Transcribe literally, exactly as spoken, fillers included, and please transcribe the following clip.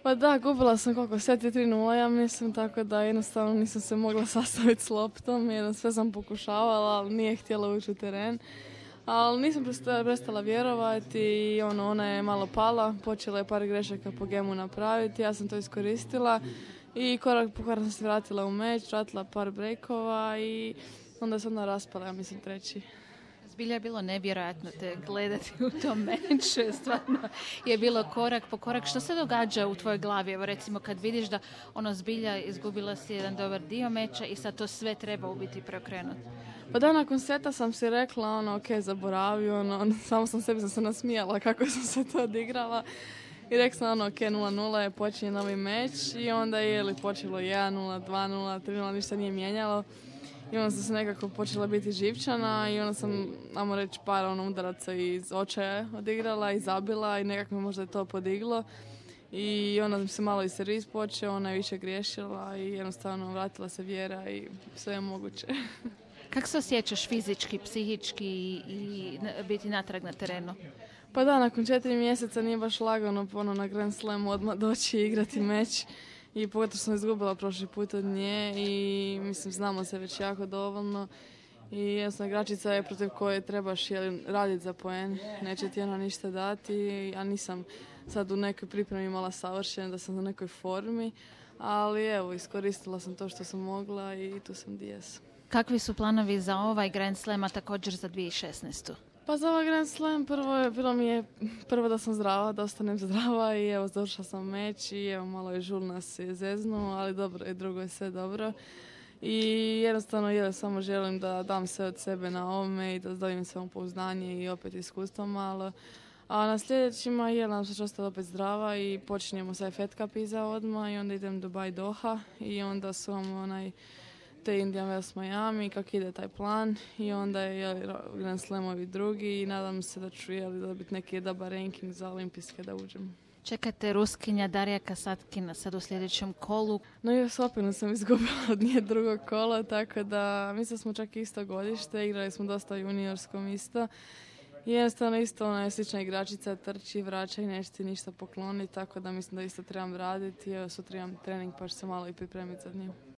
Pa da, gubila sam koliko, sve tri nula, ja mislim, tako da jednostavno nisam se mogla sastaviti s loptom, jer sve sam pokušavala, ali nije htjela ući u teren. Ali nisam prestala, prestala vjerovati i ono, ona je malo pala, počela je par grešaka po gemu napraviti, ja sam to iskoristila i korak po korak sam se vratila u meč, vratila par brejkova i onda sam onda raspala, ja mislim, treći. Zbilja je bilo nevjerojatno te gledati u tom meču, stvarno je bilo korak po korak. Što se događa u tvojoj glavi? Evo recimo kad vidiš da ono zbilja izgubila si jedan dobar dio meča i sad to sve treba u biti preokrenuti. Pa da, nakon seta sam si rekla, ono, ok, zaboravio, ono, samo sam sebi sam se nasmijala kako sam se to odigrala. I rekla sam, ono, ok, nula nula je počinje novi meč i onda je li počelo jedan nula, dva nula, tri nula, ništa nije mijenjalo. I onda sam se nekako počela biti živčana i onda sam, ajmo reći, par ono, udaraca iz očaja odigrala i zabila i nekako me možda je to podiglo. I onda sam se malo i servis počeo, ona je više griješila i jednostavno vratila se vjera i sve je moguće. Kako se osjećaš fizički, psihički i biti natrag na terenu? Pa da, nakon četiri mjeseca nije baš lagano ono, na Grand Slamu odmah doći i igrati meč. I pogotovo sam izgubila prošli put od nje i mislim znamo se već jako dovoljno. I jednostavno igračica je protiv koje trebaš raditi za poen, neće ti ona ništa dati. Ja nisam sad u nekoj pripremi imala savršen, da sam u nekoj formi. Ali evo, iskoristila sam to što sam mogla i tu sam gdje jesam. Kakvi su planovi za ovaj Grand Slam, a također za dvije tisuće šesnaestu. Pa za ovaj Grand Slam prvo, je, bilo mi je prvo da sam zdrava, da ostanem zdrava i evo završila sam meč i evo malo je žul nas je zeznuo, ali dobro i drugo je sve dobro. I jednostavno je, samo želim da dam sve od sebe na ovome i da dobijem samopouzdanje i opet iskustvo malo. A na sljedećima je, nam se će ostati opet zdrava i počinjemo sa Fed Cup iza odmah i onda idem Dubai Doha i onda su vam onaj te Indian Wells Miami, kako ide taj plan i onda je jeli, Grand Slamovi drugi i nadam se da ću jeli, dobiti neki dobar ranking za olimpijske da uđem. Čekate Ruskinja Darija Kasatkina sad u sljedećem kolu. No i Osopinu sam izgubila od nje drugog kola, tako da mislim smo čak isto godište, igrali smo dosta juniorskom isto. I jednostavno isto ona je slična igračica, trči, vraća i neće ti ništa pokloniti, tako da mislim da isto trebam raditi. Evo sutra imam trening pa ću se malo i pripremiti za nju.